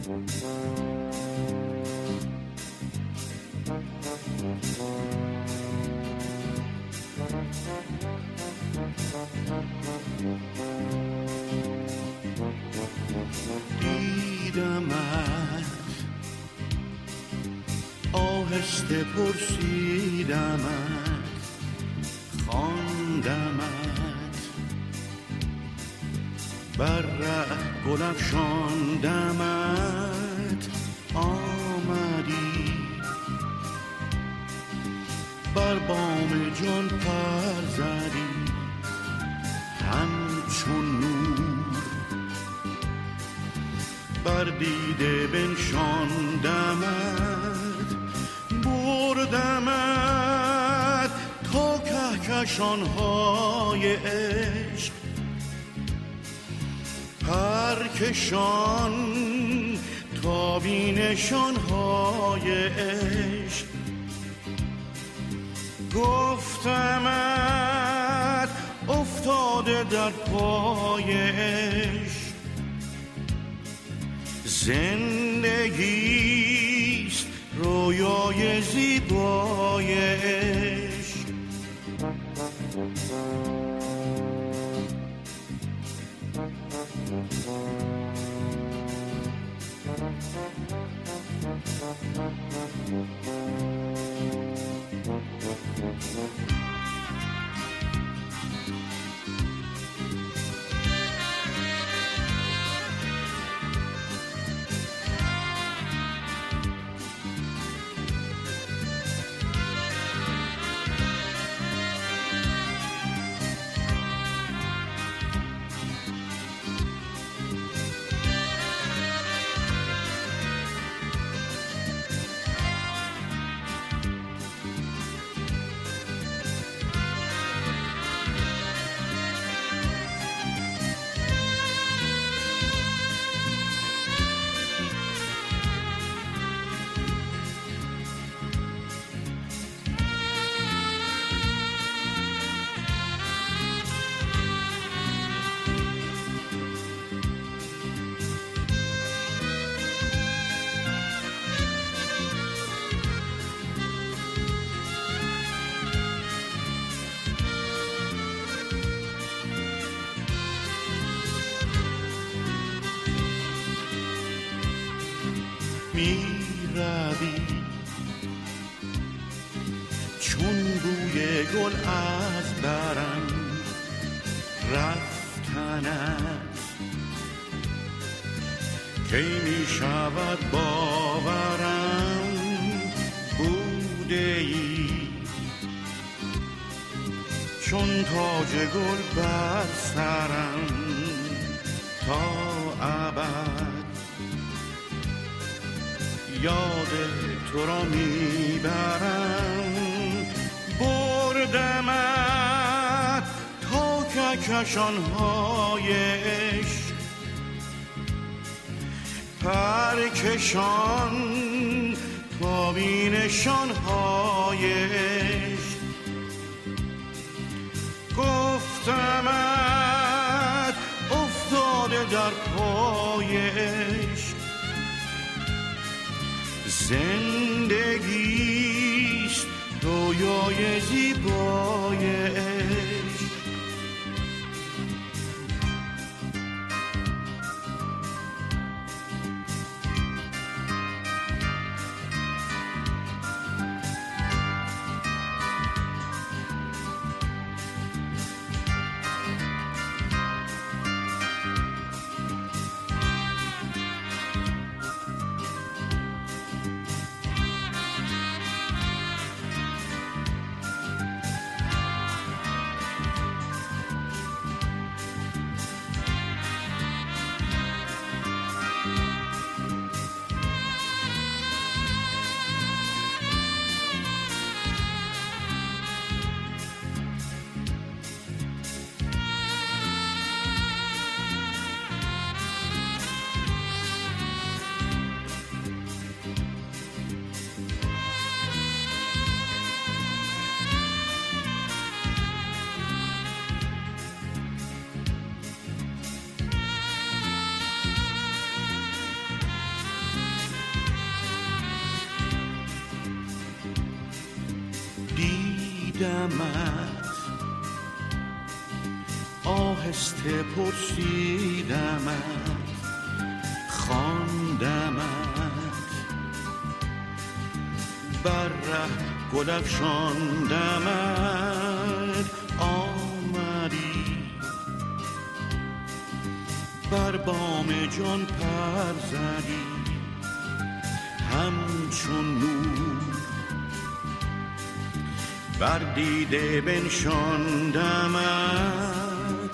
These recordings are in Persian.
دیدمت آهسته پرسیدمت خواندمت بر ره گل افشاندمت آمدی بر بام جان پر زدی همچون نور بر دیده بنشاندمت بردمت تا کهکشان‌های عشق پرکشان تا بینشان‌های عشق گفتمت افتاده در پای عشق زندگیست رویای زیبای عشق می روی چون بوی گل از برم رفتنت کی می شود باورم بوده ای چون تاج گل بر سرم تا ابد یاد تو را میبرم بردمت تا کهکشان‌های عشق پرکشان تا بینشان‌های عشق گفتمت افتاده در پای عشق زندگیست رویای زیبای عشق دیدمت، آهسته پرسیدمت، خواندمت، بر ره گل افشاندمت، آمدی بر بام جان پر زدی همچون نور، بر دیده بنشاندمت،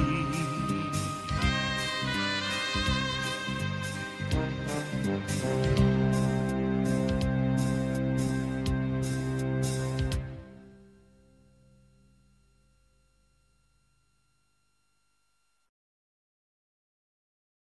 آمدی